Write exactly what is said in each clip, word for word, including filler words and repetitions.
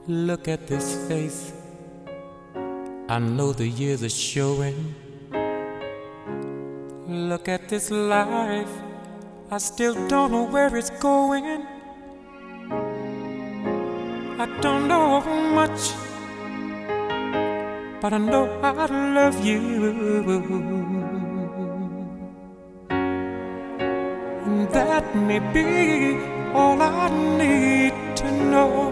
Look at this face, I know the years are showing. Look at this life, I still don't know where it's going. I don't know much, but I know I love you. And that may be all I need to know.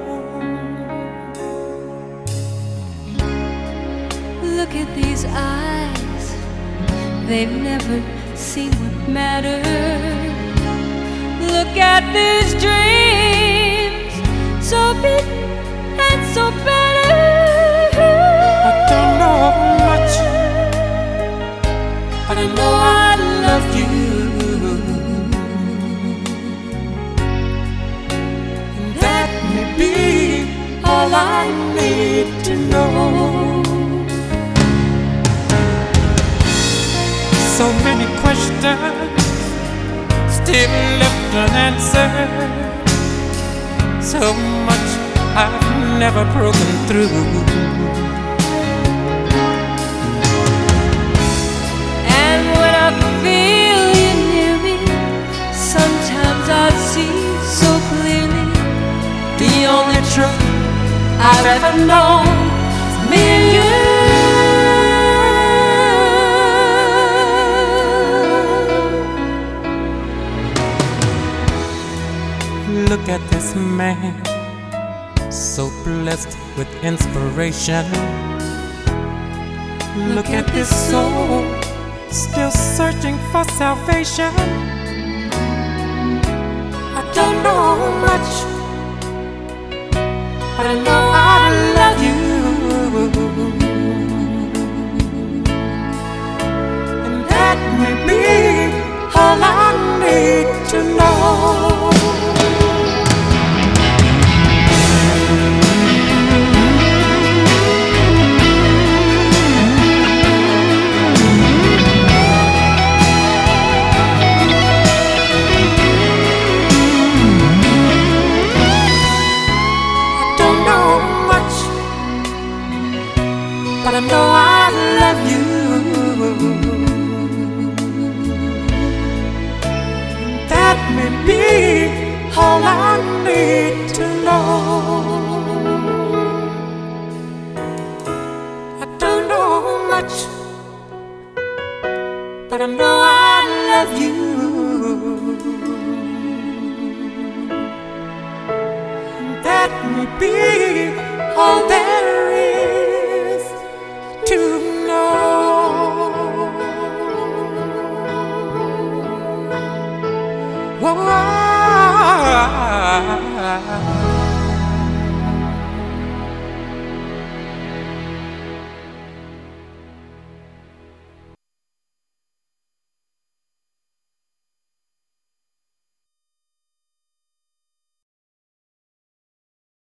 Look at these eyes, they've never seen what matters. Look at these dreams, so big and so better. I don't know much, but I know I love you. And that may be all I need to know. So many questions still left unanswered. So much I've never broken through. And when I feel you near me, sometimes I see so clearly the only truth I've ever known is me and you. Look at this man, so blessed with inspiration. Look at this soul, still searching for salvation. I don't know much, but I know I love you. And that may be all I need to know. But I know I love you. That may be all I need to know. I don't know much, but I know I love you. That may be all there is to know. Whoa.